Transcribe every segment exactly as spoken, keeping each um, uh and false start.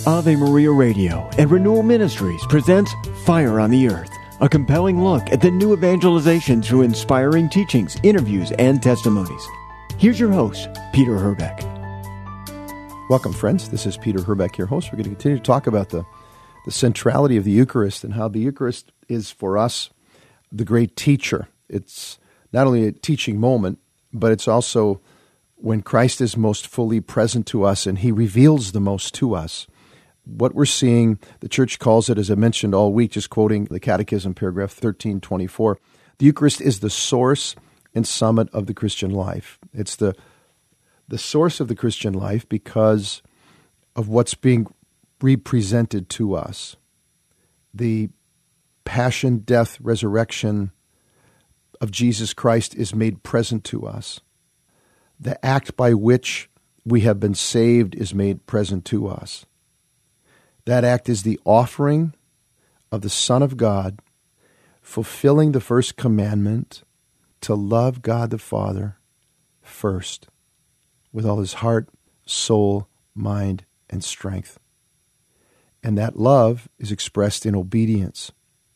Ave Maria Radio and Renewal Ministries presents Fire on the Earth, a compelling look at the new evangelization through inspiring teachings, interviews, and testimonies. Here's your host, Peter Herbeck. Welcome, friends. This is Peter Herbeck, your host. We're going to continue to talk about the, the centrality of the Eucharist and how the Eucharist is for us the great teacher. It's not only a teaching moment, but it's also when Christ is most fully present to us and he reveals the most to us. What we're seeing, the church calls it, as I mentioned all week, just quoting the Catechism, paragraph thirteen twenty-four, the Eucharist is the source and summit of the Christian life. It's the the source of the Christian life because of what's being represented to us. The passion, death, resurrection of Jesus Christ is made present to us. The act by which we have been saved is made present to us. That act is the offering of the Son of God, fulfilling the first commandment to love God the Father first, with all his heart, soul, mind, and strength. And that love is expressed in obedience.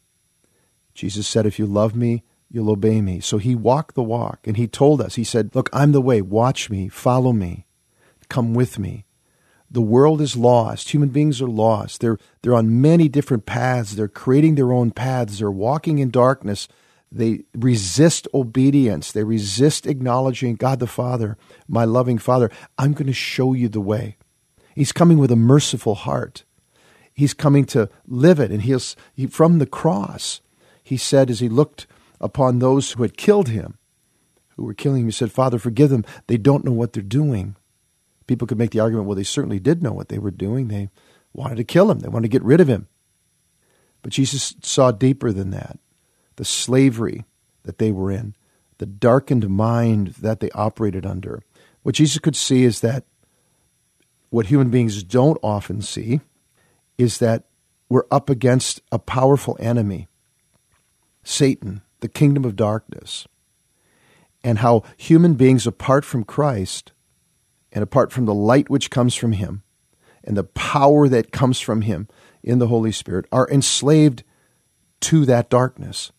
Jesus said, if you love me, you'll obey me. So he walked the walk, and he told us, he said, look, I'm the way, watch me, follow me, come with me. The world is lost. Human beings are lost. They're, they're on many different paths. They're creating their own paths. They're walking in darkness. They resist obedience. They resist acknowledging God the Father, my loving Father. I'm going to show you the way. He's coming with a merciful heart. He's coming to live it. And he's, he, from the cross, he said as he looked upon those who had killed him, who were killing him, he said, Father, forgive them. They don't know what they're doing. People could make the argument, well, they certainly did know what they were doing. They wanted to kill him. They wanted to get rid of him. But Jesus saw deeper than that. The slavery that they were in, the darkened mind that they operated under. What Jesus could see is that what human beings don't often see is that we're up against a powerful enemy, Satan, the kingdom of darkness, and how human beings apart from Christ and apart from the light which comes from him and the power that comes from him in the Holy Spirit are enslaved to that darkness.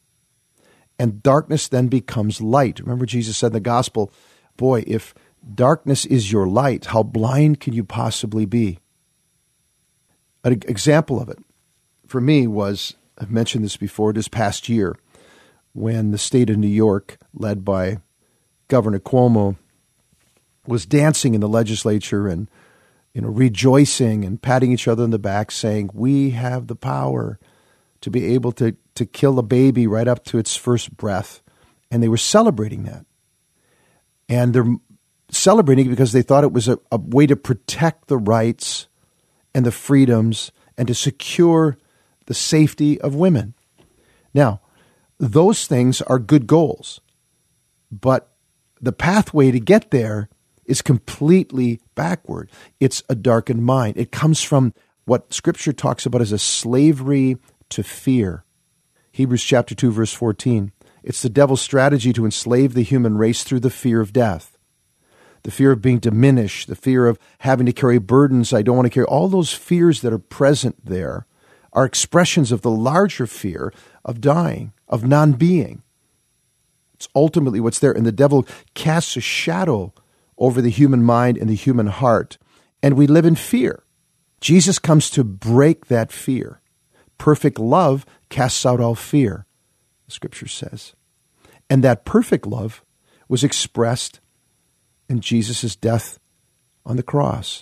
And darkness then becomes light. Remember Jesus said in the gospel, boy, if darkness is your light, how blind can you possibly be? An example of it for me was, I've mentioned this before, this past year, when the state of New York, led by Governor Cuomo, was dancing in the legislature and, you know, rejoicing and patting each other on the back, saying, we have the power to be able to, to kill a baby right up to its first breath. And they were celebrating that. And they're celebrating because they thought it was a, a way to protect the rights and the freedoms and to secure the safety of women. Now, those things are good goals, but the pathway to get there is completely backward. It's a darkened mind. It comes from what Scripture talks about as a slavery to fear. Hebrews chapter two, verse fourteen. It's the devil's strategy to enslave the human race through the fear of death, the fear of being diminished, the fear of having to carry burdens I don't want to carry. All those fears that are present there are expressions of the larger fear of dying, of non-being. It's ultimately what's there. And the devil casts a shadow over the human mind and the human heart, and we live in fear. Jesus comes to break that fear. Perfect love casts out all fear, the Scripture says. And that perfect love was expressed in Jesus' death on the cross.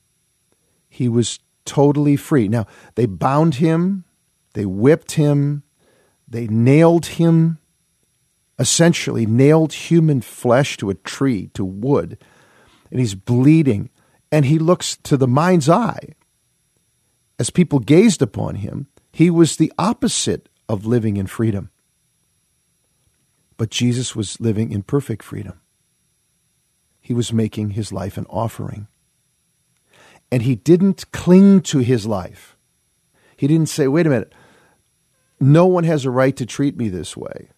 He was totally free. Now, they bound him, they whipped him, they nailed him, essentially nailed human flesh to a tree, to wood, and he's bleeding. And he looks to the mind's eye. As people gazed upon him, he was the opposite of living in freedom. But Jesus was living in perfect freedom. He was making his life an offering. And he didn't cling to his life. He didn't say, wait a minute, no one has a right to treat me this way.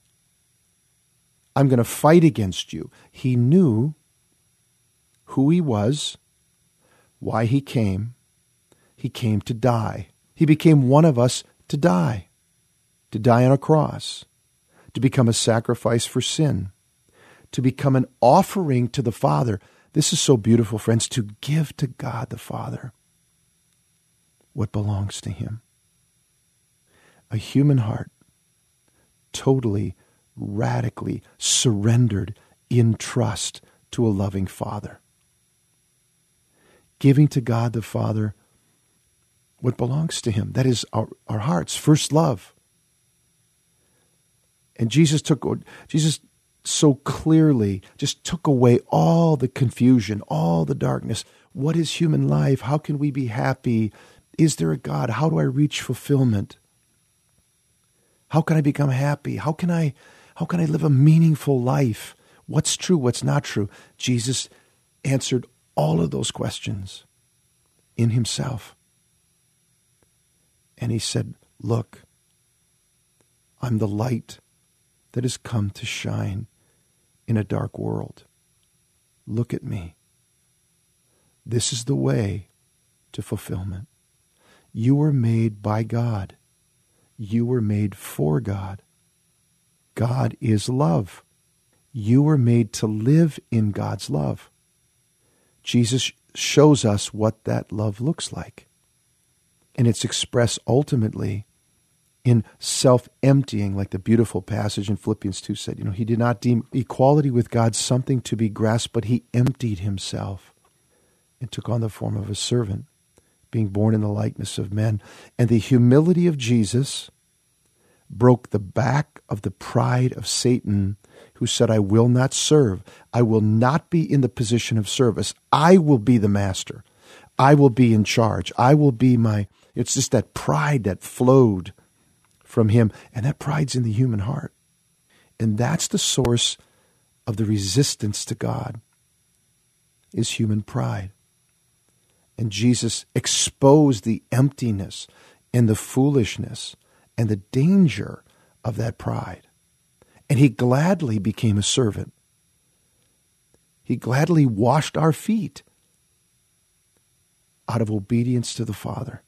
I'm going to fight against you. He knew who he was, why he came. he came to die. He became one of us to die, to die on a cross, to become a sacrifice for sin, to become an offering to the Father. This is so beautiful, friends, to give to God the Father what belongs to him. A human heart, totally, radically surrendered in trust to a loving Father. Giving to God the Father what belongs to him. That is our, our heart's first love. And Jesus took, Jesus so clearly just took away all the confusion, all the darkness. What is human life? How can we be happy? Is there a God? How do I reach fulfillment? How can I become happy? How can I, how can I live a meaningful life? What's true? What's not true? Jesus answered all of those questions in himself. And he said, look, I'm the light that has come to shine in a dark world. Look at me. This is the way to fulfillment. You were made by God. You were made for God. God is love. You were made to live in God's love. Jesus shows us what that love looks like. And it's expressed ultimately in self-emptying, like the beautiful passage in Philippians two said. You know, he did not deem equality with God something to be grasped, but he emptied himself and took on the form of a servant, being born in the likeness of men. And the humility of Jesus broke the back of the pride of Satan, who said, I will not serve. I will not be in the position of service. I will be the master. I will be in charge. I will be my... It's just that pride that flowed from him. And that pride's in the human heart. And that's the source of the resistance to God, is human pride. And Jesus exposed the emptiness and the foolishness and the danger of that pride. And he gladly became a servant. He gladly washed our feet out of obedience to the Father.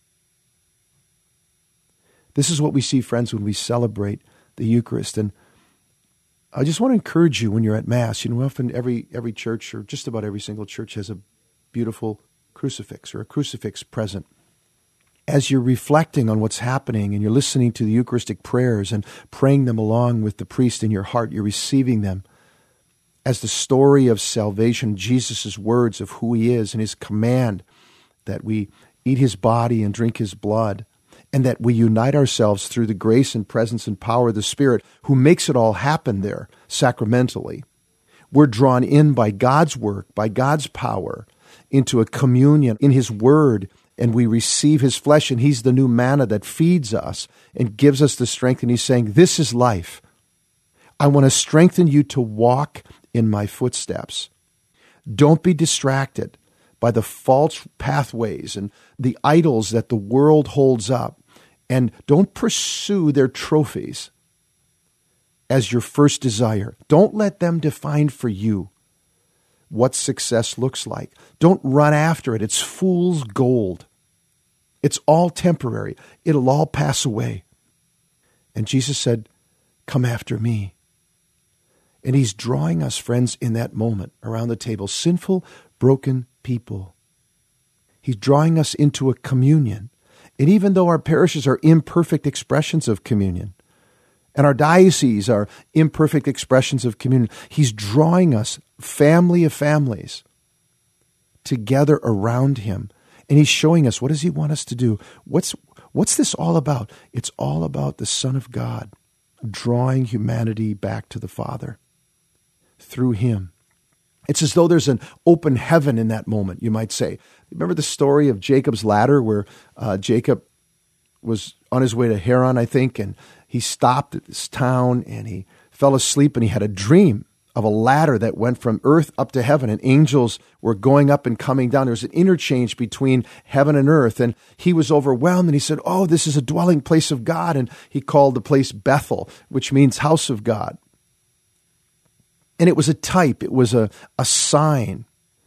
This is what we see, friends, when we celebrate the Eucharist. And I just want to encourage you when you're at Mass. You know, often every every church, or just about every single church, has a beautiful crucifix or a crucifix present. As you're reflecting on what's happening and you're listening to the Eucharistic prayers and praying them along with the priest in your heart, you're receiving them as the story of salvation, Jesus' words of who he is and his command that we eat his body and drink his blood, and that we unite ourselves through the grace and presence and power of the Spirit who makes it all happen there sacramentally. We're drawn in by God's work, by God's power, into a communion in his word, and we receive his flesh, and he's the new manna that feeds us and gives us the strength. And he's saying, this is life. I want to strengthen you to walk in my footsteps. Don't be distracted by the false pathways and the idols that the world holds up. And don't pursue their trophies as your first desire. Don't let them define for you what success looks like. Don't run after it. It's fool's gold. It's all temporary. It'll all pass away. And Jesus said, come after me. And he's drawing us, friends, in that moment around the table, sinful, broken people. He's drawing us into a communion. And even though our parishes are imperfect expressions of communion, and our dioceses are imperfect expressions of communion, he's drawing us, family of families, together around him. And he's showing us, what does he want us to do? What's, what's this all about? It's all about the Son of God drawing humanity back to the Father through him. It's as though there's an open heaven in that moment, you might say. Remember the story of Jacob's ladder, where uh, Jacob was on his way to Haran, I think, and he stopped at this town and he fell asleep and he had a dream of a ladder that went from earth up to heaven, and angels were going up and coming down. There was an interchange between heaven and earth, and he was overwhelmed, and he said, oh, this is a dwelling place of God, and he called the place Bethel, which means house of God. And it was a type, it was a, a sign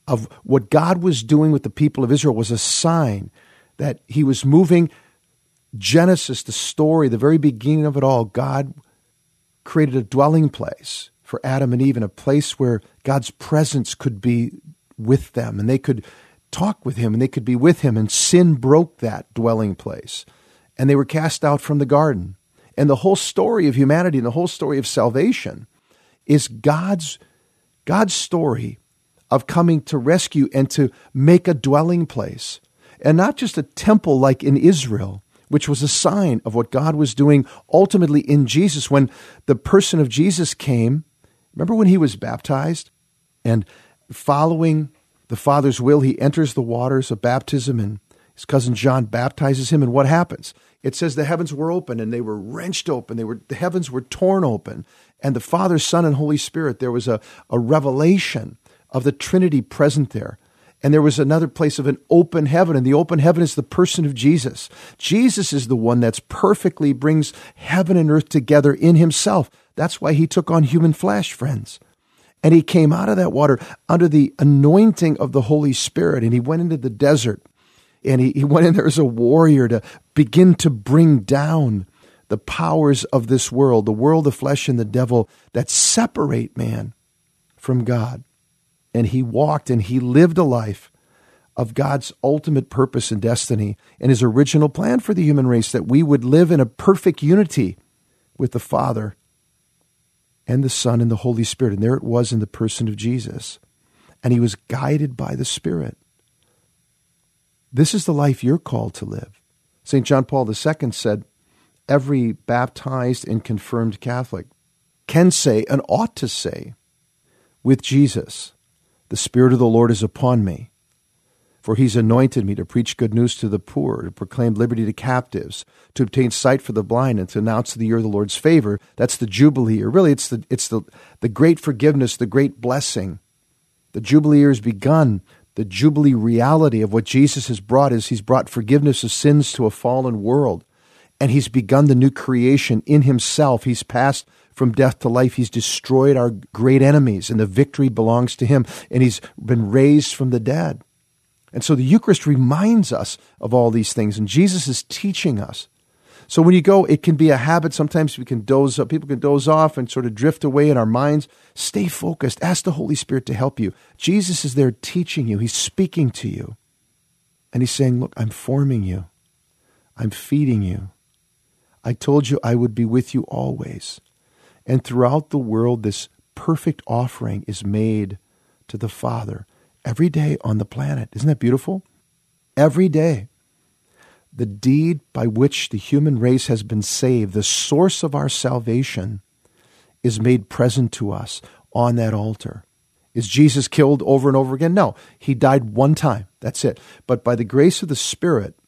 of what God was doing with the people of Israel was a sign that he was moving. Genesis, the story, the very beginning of it all, God created a dwelling place for Adam and Eve, in a place where God's presence could be with them, and they could talk with him, and they could be with him, and sin broke that dwelling place, and they were cast out from the garden. And the whole story of humanity and the whole story of salvation is God's, God's story of coming to rescue and to make a dwelling place, and not just a temple like in Israel, which was a sign of what God was doing ultimately in Jesus. When the person of Jesus came, remember when he was baptized, and following the Father's will, he enters the waters of baptism, and his cousin John baptizes him, and what happens? It says the heavens were open, and they were wrenched open. They were the heavens were torn open, and the Father, Son, and Holy Spirit, there was a, a revelation of the Trinity present there. And there was another place of an open heaven, and the open heaven is the person of Jesus. Jesus is the one that's perfectly brings heaven and earth together in himself. That's why he took on human flesh, friends. And he came out of that water under the anointing of the Holy Spirit, and he went into the desert, and he, he went in there as a warrior to begin to bring down the powers of this world, the world of flesh and the devil, that separate man from God. And he walked and he lived a life of God's ultimate purpose and destiny and his original plan for the human race, that we would live in a perfect unity with the Father and the Son and the Holy Spirit. And there it was in the person of Jesus. And he was guided by the Spirit. This is the life you're called to live. Saint John Paul the Second said, every baptized and confirmed Catholic can say and ought to say with Jesus, the Spirit of the Lord is upon me, for he's anointed me to preach good news to the poor, to proclaim liberty to captives, to obtain sight for the blind, and to announce the year of the Lord's favor. That's the Jubilee year. Really, it's the it's the, the great forgiveness, the great blessing. The Jubilee year has begun. The Jubilee reality of what Jesus has brought is he's brought forgiveness of sins to a fallen world, and he's begun the new creation in himself. He's passed from death to life. He's destroyed our great enemies, and the victory belongs to him, and he's been raised from the dead. And so the Eucharist reminds us of all these things, and Jesus is teaching us. So when you go, it can be a habit. Sometimes we can doze up. People can doze off and sort of drift away in our minds. Stay focused. Ask the Holy Spirit to help you. Jesus is there teaching you. He's speaking to you. And he's saying, look, I'm forming you. I'm feeding you. I told you I would be with you always. And throughout the world, this perfect offering is made to the Father every day on the planet. Isn't that beautiful? Every day. The deed by which the human race has been saved, the source of our salvation, is made present to us on that altar. Is Jesus killed over and over again? No. He died one time. That's it. But by the grace of the Spirit,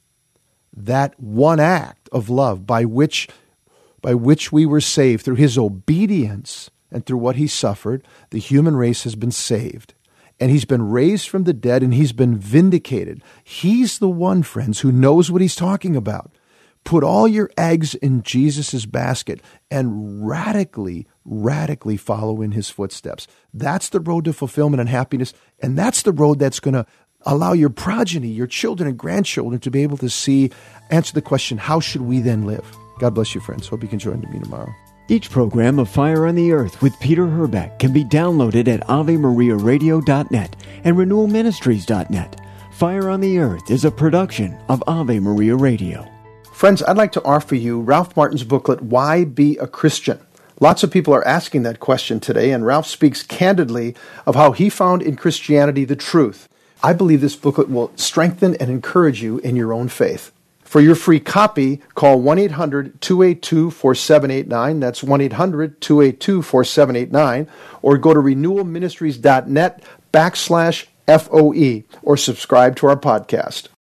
that one act of love by which by which we were saved, through his obedience and through what he suffered, the human race has been saved. And he's been raised from the dead, and he's been vindicated. He's the one, friends, who knows what he's talking about. Put all your eggs in Jesus' basket and radically, radically follow in his footsteps. That's the road to fulfillment and happiness, and that's the road that's going to allow your progeny, your children and grandchildren, to be able to see, answer the question, how should we then live? God bless you, friends. Hope you can join me tomorrow. Each program of Fire on the Earth with Peter Herbeck can be downloaded at ave maria radio dot net and renewal ministries dot net. Fire on the Earth is a production of Ave Maria Radio. Friends, I'd like to offer you Ralph Martin's booklet, Why Be a Christian? Lots of people are asking that question today, and Ralph speaks candidly of how he found in Christianity the truth. I believe this booklet will strengthen and encourage you in your own faith. For your free copy, call one eight hundred two eight two four seven eight nine. That's one eight hundred two eight two four seven eight nine. Or go to renewal ministries dot net backslash F O E or subscribe to our podcast.